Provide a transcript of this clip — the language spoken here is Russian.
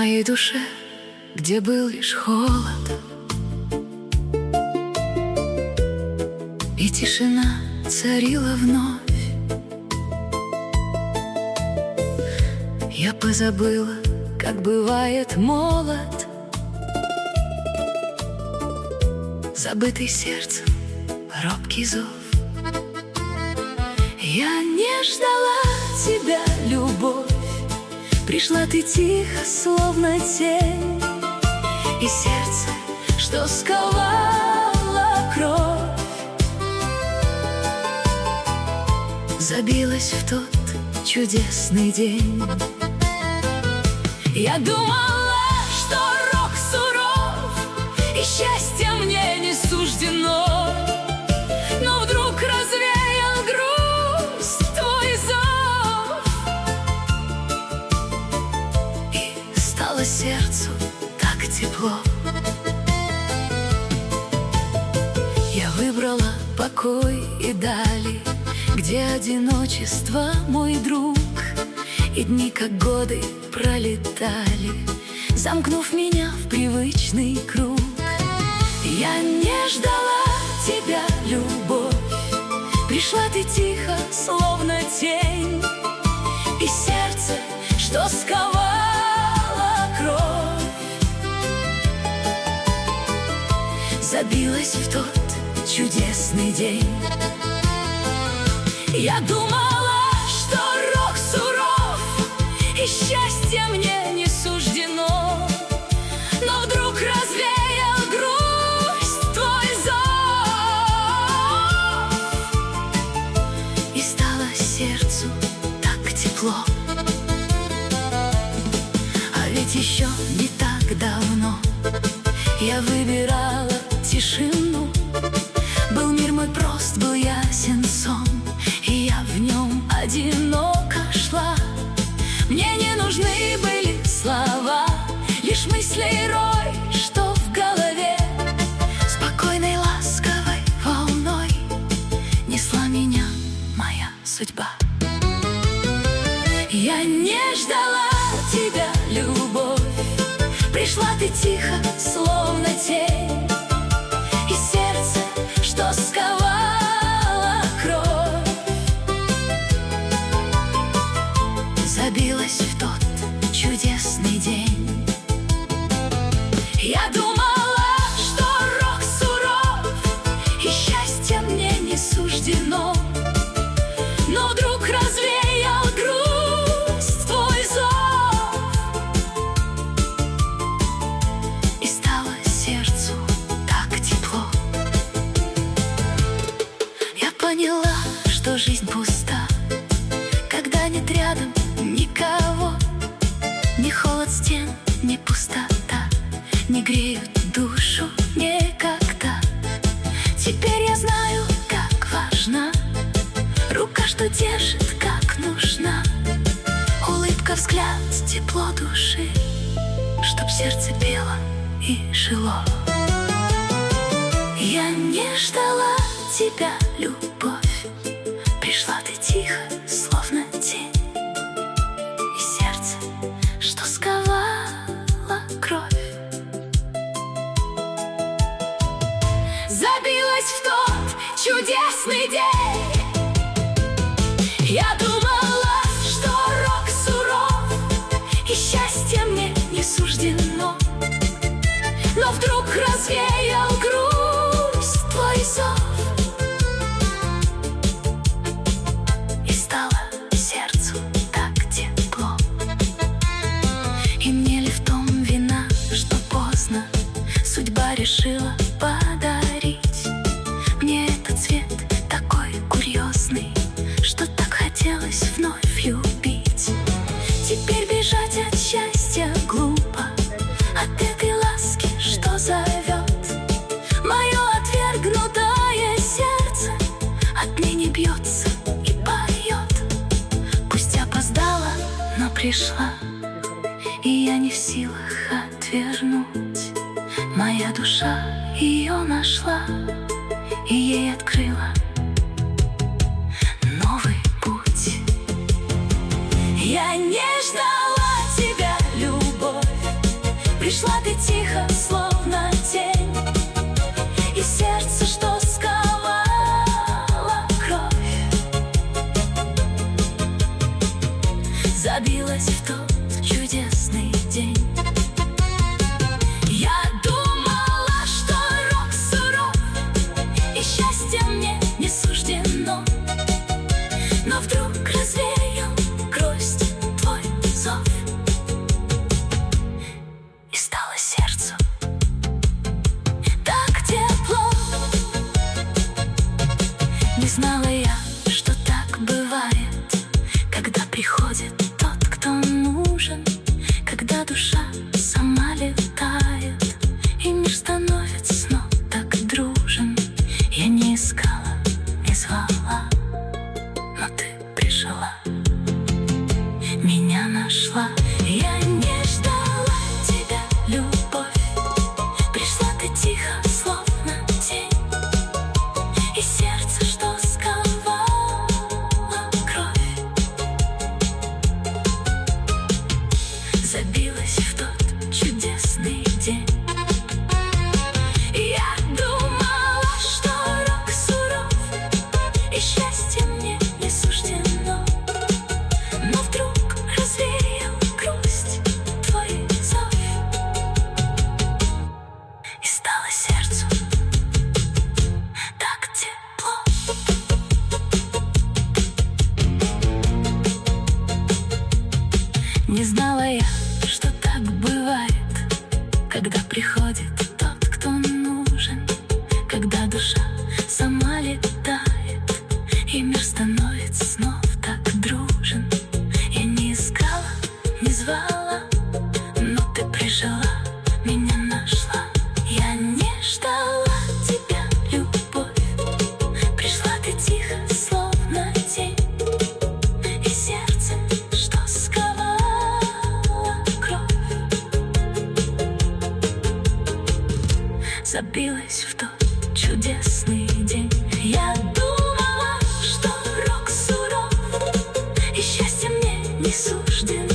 моей душе, где был лишь холод и тишина царила вновь. Я позабыла, как бывает молод, забытый сердцем робкий зов. Я не ждала тебя, любовь, пришла ты тихо, словно тень, и сердце, что сковало кровь, забилось в тот чудесный день. Я думала, что рок суров, и счастье мне не суждено, но вдруг развеял грусть твой зов, и стало сердцу так тепло. Я выбрала покой и дали, где одиночество мой друг, и дни, как годы, пролетали, замкнув меня в привычный круг. Я не ждала тебя, любовь, пришла ты тихо, словно тень, и сердце, что сковало кровь, забилось в тот чудесный день. Я думала, что рок суров, и счастье мне не суждено, но вдруг развеял грусть твой зов, и стало сердцу так тепло. А ведь еще не так давно я выбирала тишину. Был мир мой прост, был ясен сон, и я в нем одиноко шла. Мне не нужны были слова, лишь мысли и рой, что в голове спокойной, ласковой волной несла меня моя судьба. Я не ждала тебя, любовь, пришла ты тихо, словно тень, и сердце, что сковало кровь, забилось в тот чудесный день. Я думала, что рок суров, и счастье мне не суждено, но вдруг развеял грусть твой зов, и стало сердцу так тепло. Я поняла, что жизнь пуста, когда нет рядом никого. Ни холод стен, ни пустота не греют душу никогда. Теперь я знаю, как важна рука, что держит, как нужна, улыбка, взгляд, тепло души, чтоб сердце пело и жило. Я не ждала тебя, любовь, пришла ты тихо, словно тень, и сердце, что сковало кровь, забилось в тот чудесный день. Я думала, что рок суров, и счастье мне не суждено, но вдруг развеял грусть твой зов, и стало сердцу так тепло. И мне ли в том вина, что поздно судьба решила подарить мне этот цвет такой курьезный, что так хотелось вновь любить. Теперь бежать от счастья глупо, от этой ласки, что зовет. Мое отвергнутое сердце отныне бьется и поет. Пусть опоздала, но пришла, и я не в силах отвернуть. Моя душа ее нашла, и ей открыла новый путь. Я не ждала тебя, любовь, забилась в тот чудесный день. Я думала, что рок суров, и счастье мне не суждено, но вдруг развеял грусть твой зов, и стало сердцу так тепло. Не знала я, что так бывает, когда приходит тот, кто нужен, когда душа сама летает, и мир становится снова так дружен. Я не искала, не звала, но ты пришла, меня нашла. Я не ждала тебя, любовь, пришла ты тихо, словно тень, и сердце, что сковало кровь, забилось в тот чудесный день. Я думала, что рок суров, и счастье мне не суждено, но вдруг развеял грусть твой зов, и стало сердцу так тепло. Не знала я, что так бывает, когда приходит тот, кто нужен, когда душа сама летает, и мир становится снова так дружен. Я не искала, не звала, но ты пришла, меня нашла. Я не ждала тебя, любовь, пришла ты тихо, словно тень, и сердце, что сковало кровь, забилось в тот чудесный день. Я думала, что рок суров, и счастье мне не суждено,